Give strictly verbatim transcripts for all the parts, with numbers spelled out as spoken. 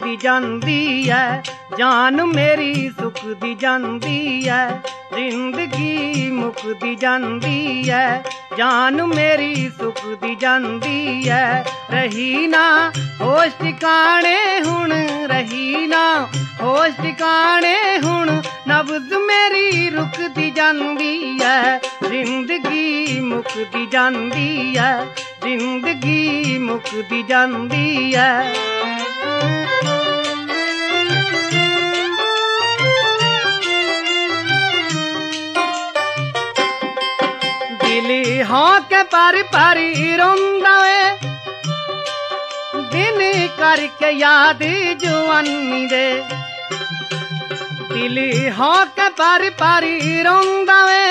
दी जांदी है, जान मेरी सुख दी जांदी है, जिंदगी मुक दी जांदी है, जान मेरी सुख दी जांदी है। रही ना होश ठिकाने हुण, रही ना होश ठिकाने हुण, नब्ज़ मेरी रुक दी जांदी है, जिंदगी मुक दी जांदी है, जिंदगी मुक दी जांदी है। दिल हाँ के पारी पारी रोंदा वे, दिन करके याद जवानी दे। दिल हाँ के पारी पारी रोंदा वे,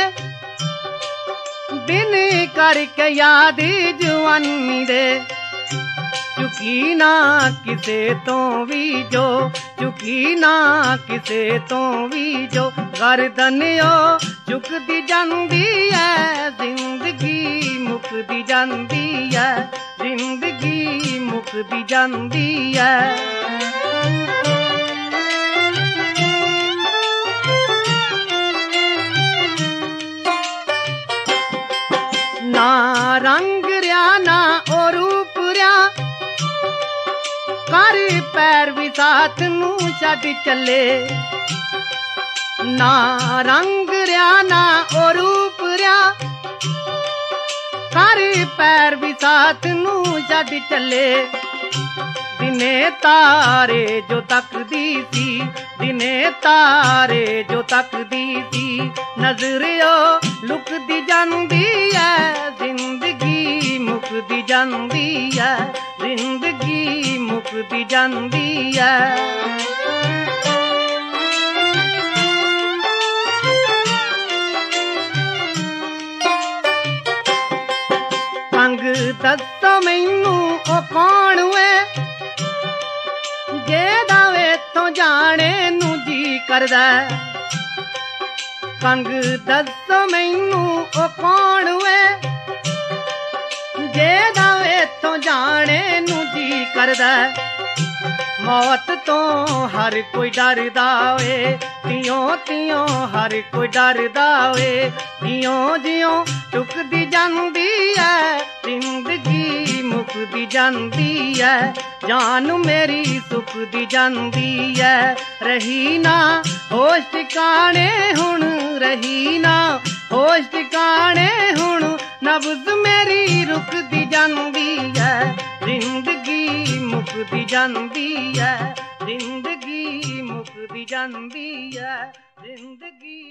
दिन करके याद जवानी दे। चुकी ना किसे तो भी जो, चुकी ना किसे तो भी जो, गर्दन ओ झुकदी जांदी है, जिंदगी मुकदी जांदी है, जिंदगी मुकदी जांदी है। ना रंग रहा ना ओ रूप रहा, कर पैर भी साथ नू छड़ चले। ना रंग रहा ना ओ रूप रहा, कर पैर भी साथ नू छड़ चले। दिने तारे जो तकदी सी, दिने तारे जो तकदी सी, नजर ओ लुकदी जांदी है, जिंदगी मुकदी जांदी है, जिंदगी मुकदी जांदी है। संग दसो मैनू ओ कौन वे, जेदा वे तो जाने नू जी करदा। संग दसो मैनू ओ कौन वे, जेदा वे तो जाने नू जी करदा। मौत तो हर कोई डरदा वे, तियों तियों हर कोई डरदा वे। जियों जियों टुकदी जांदी है, जिंदगी मुकदी जांदी है, जान मेरी सुख दी जांदी है। रही ना होश ठिकाने हुण, रही ना होश ठिकाने हुण, नब्ज़ मेरी रुक दी जांदी है, जिंदगी मुकदी जांदी है, जिंदगी मुकदी जांदी है, जिंदगी